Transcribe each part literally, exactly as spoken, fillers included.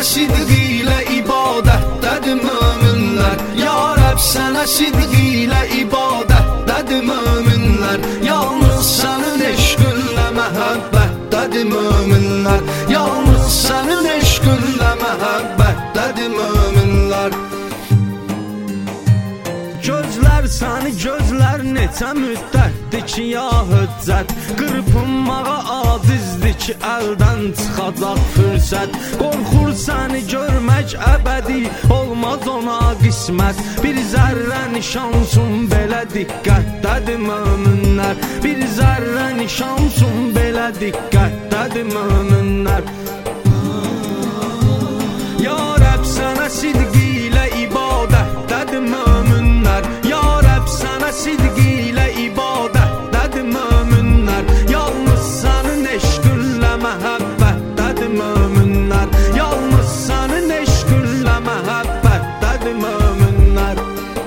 sənə sidq ilə ibadətdədir möminlər. Ya Rəbb, sənə sidq ilə ibadətdədir möminlər. Yalnız sənin eşqinlə məhəbbətdədir möminlər. Yalnız sənin eşqinlə məhəbbətdədir möminlər. Gözlər səni gözlər neçə müddətdir ki ya hüccət, qırpınmağa acizdir ki əldən çıxacaq fürsət. Qorxur səni görmək əbədi olmaz ona qismət. Bir zərrə nişansun belə diqqətdədir möminlər. Bir zərrə nişansun belə diqqətdədir möminlər. Ya Rəbb, sənə sidq ilə ibadətdədir möminlər. Ya Rəbb, sənə sidq ilə ibadətdədir möminlər. Yalnız sənin eşqinlə məhəbbətdədir möminlər. Yalnız sənin eşqinlə məhəbbətdədir möminlər.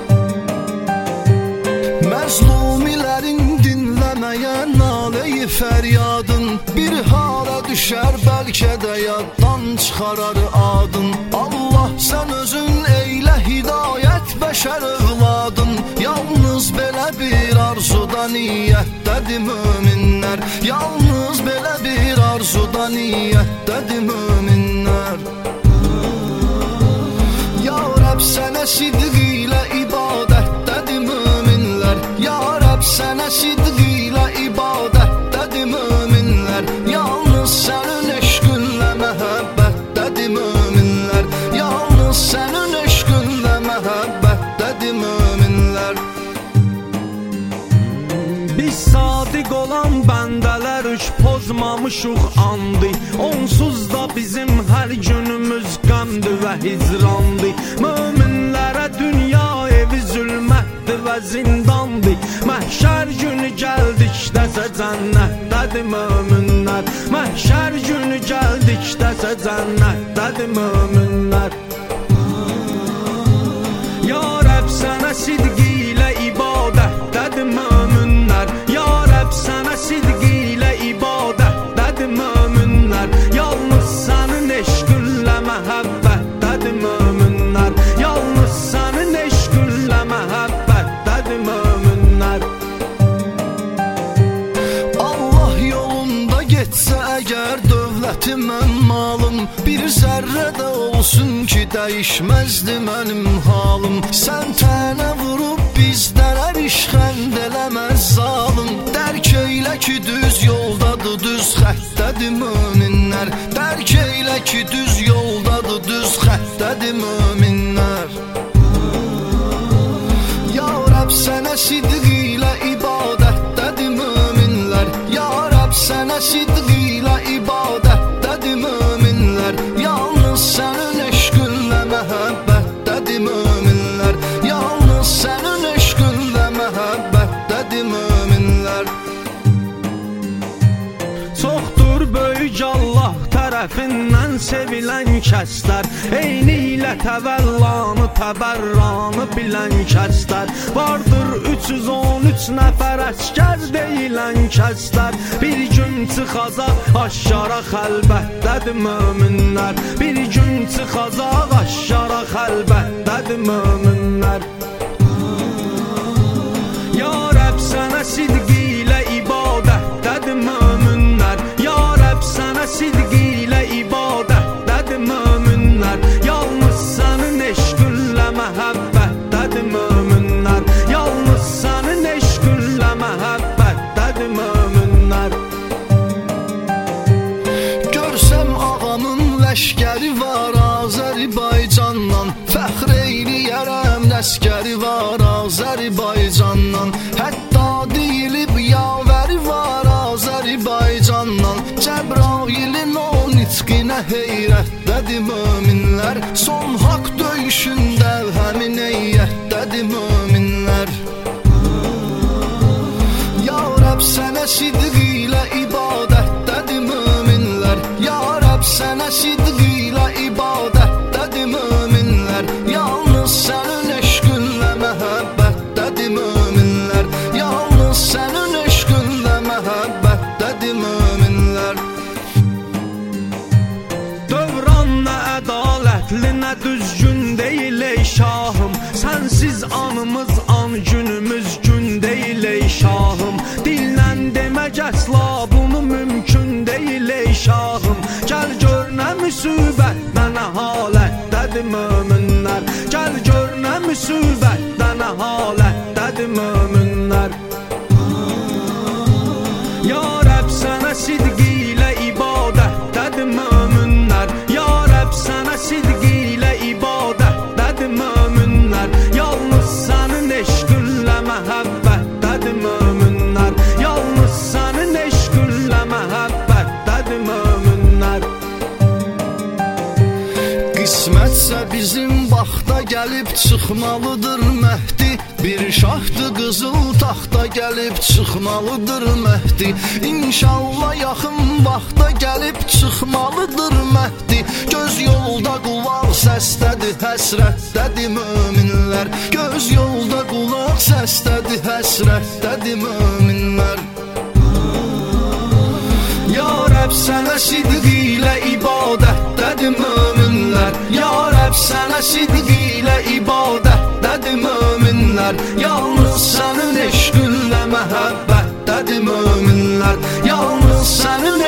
Məzlumilərin dinləməyə nalə-i fəryadın, bir hala düşər bəlkə də yaddan çıxarar adın. Allah, sən özün eylə hidayət bəşər övladın. Yalnız belə bir arzuda niyyətdədir möminlər. Yalnız belə bir arzuda niyyətdədir möminlər. Ya Rəbb, sənə sidq ilə ibadətdədir möminlər. Ya Rəbb, sənə sidq ilə ibadətdədir möminlər. Yalnız sənin eşqinlə məhəbbətdədir möminlər. Yalnız sənin eşqinlə məhəbbətdədir möminlər. Biz sadiq olan bəndələr üç pozmamışıq andı. Onsuz da bizim hər günümüz qəmdir və hicrandı. Möminlərə dünya evi zülmətdir və zindandır. Məhşər günü gəldikdəsə cənnətdədir möminlər. Məhşər günü gəldikdəsə cənnətdədir möminlər. Ya Rəbb, sənə sidq ilə ibadətdədir möminlər. Ya Rəbb, sənə sidq ilə ibadətdədir möminlər. Yalnız sənin eşqinlə məhəbbətdədir möminlər. Yalnız sənin eşqinlə məhəbbətdədir möminlər. Allah yolunda getsə əgər dövlətim, mən malım, bir zərrə də olsun ki dəyişməzdi mənim halım. Sən tənə vurub bizlərə rişxənd eləməz zalım. Dərk eylə ki düz yoldadır, düz xəttədir möminlər. Dərk eylə ki düz yoldadır, düz xəttədir möminlər. Ya Rəbb, sənə sidq ilə ibadətdədir möminlər. Ya Rəbb, sənə sidq ilə ibadətdədir möminlər. Yalnız sənin eşqinlə məhəbbətdədir möminlər. Yalnız sənin eşqinlə məhəbbətdədir möminlər. Çoxdur böyük Allah tərəfindən sevilən kəslər, eyni ilə təvəllanı, təbərranı bilən kəslər. Vardır üç yüz on üç nəfər əskər deyilən kəslər. Bir gün çıxacaq aşkara xəlbətdədir möminlər. Bir gün çıxacaq aşkara xəlbətdədir möminlər. Ya Rəbb, sənə sidq ilə ibadətdədir möminlər. Ya Rəbb, sənə sidq ilə ibadətdədir möminlər. Yalnız sənin eşqinlə məhəbbətdədir möminlər. Yalnız sənin eşqinlə məhəbbətdədir möminlər. Görsəm ağamın ləşkəri var Azərbaycandan, fəxr eyləyərəm ləşkəri var Azərbaycandan. Hətta deyilib yavəri var Azərbaycandan. Cəbrailin o nitqinə heyrətdədir möminlər. Son haqq döyüşündə həmin eyyətdədir möminlər. Ya Rəbb, sənə sidq ilə ibadətdədir möminlər. Ya Rəbb, sənə sidq ilə ibadətdədir möminlər. Yalnız sənin eşqinlə məhəbbətdədir möminlər. Yalnız sənin eşqinlə məhəbbətdədir möminlər. Dövran nə əda Sensiz anımız an, günümüz gün deyil ey şahım. Dillə demək əsla bunu mümkün deyil ey şahım. Gəl gör nə müsibətdə nə halətdədir möminlər. Gəl gör nə müsibətdə nə halətdədir möminlər. Ya Rəbb sənə sidqi ilə ibadətdədir möminlər. Ya Rəbb sənə sidqi ilə ibadətdədir möminlər. Yalnız sənin eşqinlə məhəbbətdədir möminlər. Yalnız sənin eşqinlə məhəbbətdədir möminlər. Qismətsə bizim vaxta gəlib çıxmalıdır Məhdi. Bir şahdı qızıl taxta gəlib çıxmalıdır Məhdi. İnşallah yaxın vaxta gəlib çıxmalıdır Məhdi. Göz yolda qulaq səsdədir, həsrətdədir möminlər. Göz yolda qulaq səsdədir, həsrətdədir möminlər. Ya Rəbb sənə sidqi ilə ibadətdədir möminlər. Ya Rəbb sənə sidqi ilə ibadətdədir möminlər. Yalnız sənin eşqinlə məhəbbətdədir möminlər. Yalnız sənin